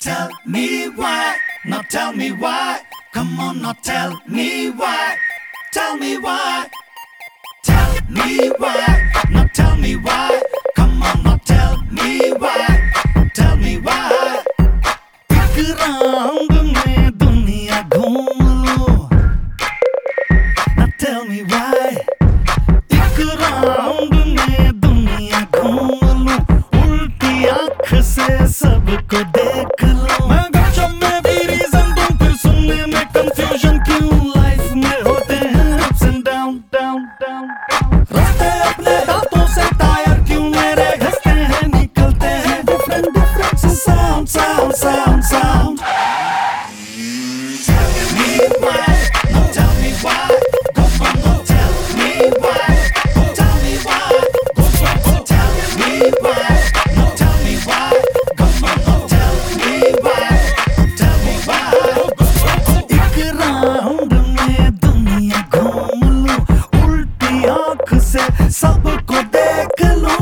Tell me why, now tell me why. Come on, now tell me why. Tell me why. Tell me why, now tell me why. Come on, now tell me why. Tell me why. एक round में दुनिया घूम लो. Now tell me why. एक round में दुनिया घूम लो. उल्टी आँख से सबको देख लो. मैं गपशप में भी रीजन दूं, फिर सुनने में कंफ्यूजन क्यों? लाइफ में होते हैं ups and down down down. रास्ते अपने दांतों से टायर क्यों मेरे घसते हैं? निकलते हैं different different sound sound sound sound. Tell me why, now tell me why. Go on, now tell me why. Tell me why. Go on, tell me why. Now tell me why. Go on, now tell me why. Tell me why. एक round में दुनिया घूम लो. उल्टी आँख से सबको देख लो.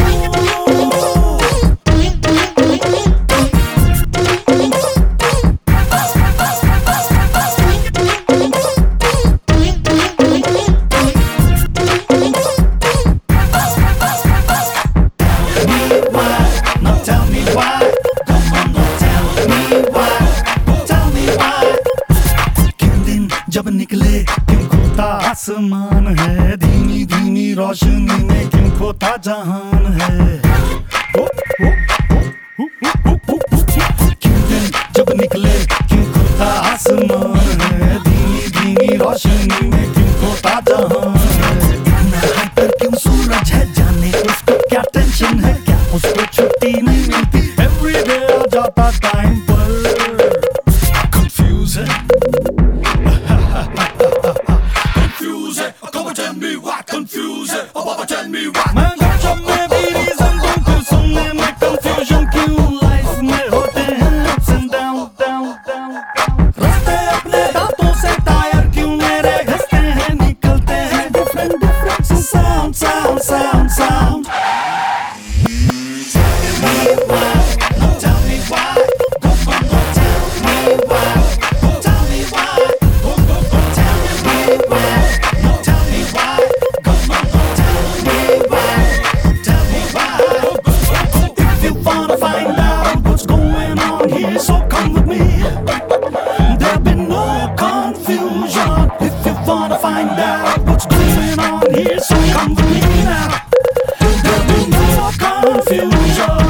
जब निकले क्यों खोता आसमान है? धीमी धीमी रोशनी में क्यों खोता जहान है? क्यों दिन जब निकले क्यों खोता आसमान है? धीमी धीमी रोशनी में क्यों खोता जहान है? इतना हाइपर क्यों सूरज है? जाने उसको क्या टेंशन है? क्या उसको छुट्टी नहीं मिलती? एवरीडे आ जाता टाइम पर. कंफ्यूज है. मैं गपशप में भी रीजन दूं, फिर सुनने में कंफ्यूजन क्यों? लाइफ में होते हैं ups and down down down. रास्ते अपने दांतों से टायर क्यों मेरे घसते हैं? निकलते हैं different different sound sound sound sound. Tell me why, go on, tell me why. Tell me why, go on, tell me why. No, tell me why, go on, tell me why. Tell me why. If you wanna find out what's going on here, so come with me. There'll be no confusion. If you wanna find out what's going on here, so come with me now. There'll be no confusion.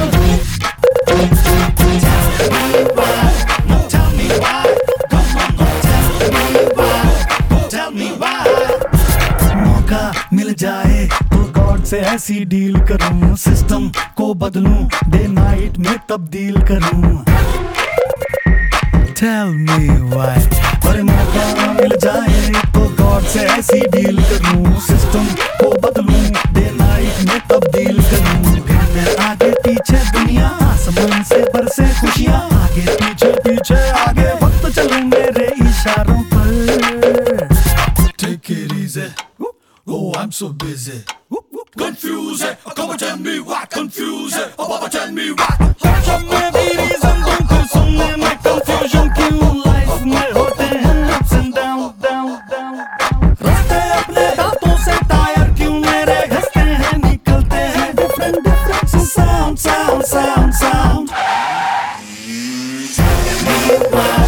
मिल जाए तो God से ऐसी deal करूं. System को बदलूं, day night में तब्दील करूं. Tell me why. पर मौका मिल जाए तो गॉड से ऐसी डील करूं. सिस्टम को बदलूं, डे नाइट में तब्दील करूं. फिर मैं आगे पीछे दुनिया आसमान से बरसे खुशियां. आगे पीछे पीछे आगे वक्त चलूं मेरे इशारों पर. Take it easy. Oh, I'm so busy. Confuse it. Come on, tell me why. Confuse it. Oh, Baba, tell me why. गपशप में भी रीजन दूं, फिर सुनने में कंफ्यूजन क्यों? लाइफ में होते हैं ups and down down down. रास्ते अपने दांतों से टायर क्यों मेरे घसते हैं? निकलते हैं different different sound sound sound sound. Tell me why.